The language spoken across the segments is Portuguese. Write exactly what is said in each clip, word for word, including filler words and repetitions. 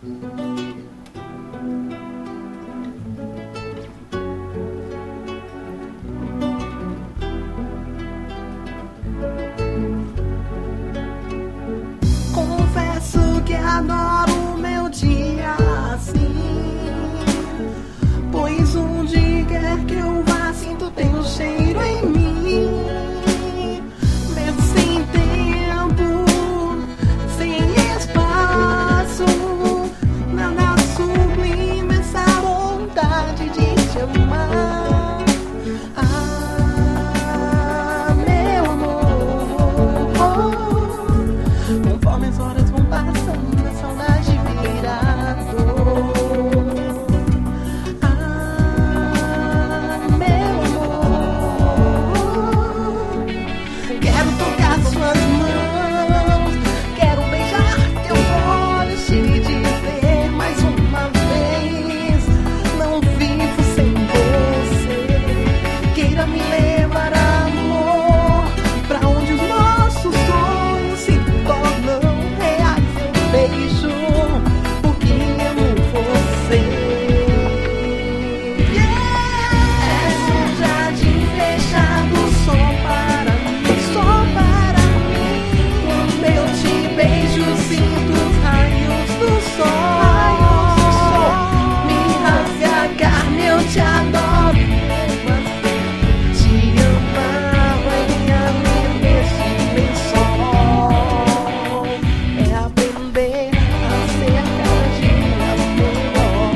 Confesso que adoro o meu dia assim, pois onde quer que eu vá sinto teu cheiro em mim. Mesmo sem tempo, sem espaço, nada sublime essa vontade de te amar. Ah, meu amor, conforme as horas vão passando, a saudade vira dor. Ah, meu amor, quero tocar suas mãos, quero beijar teus olhos, te dizer mais uma vez: não vivo sem você. Queira me levar, amor, pra onde os nossos sonhos se tornam reais. Eu beijo porque amo você. É um jardim fechado só para mim, só para mim. Quando eu te beijo, sinto os raios do sol. Me rasga a carne, eu te adoro mesmo assim. Te amar é viver nesse lençol, é aprender a ser cada dia melhor.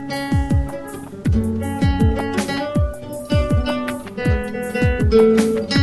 Música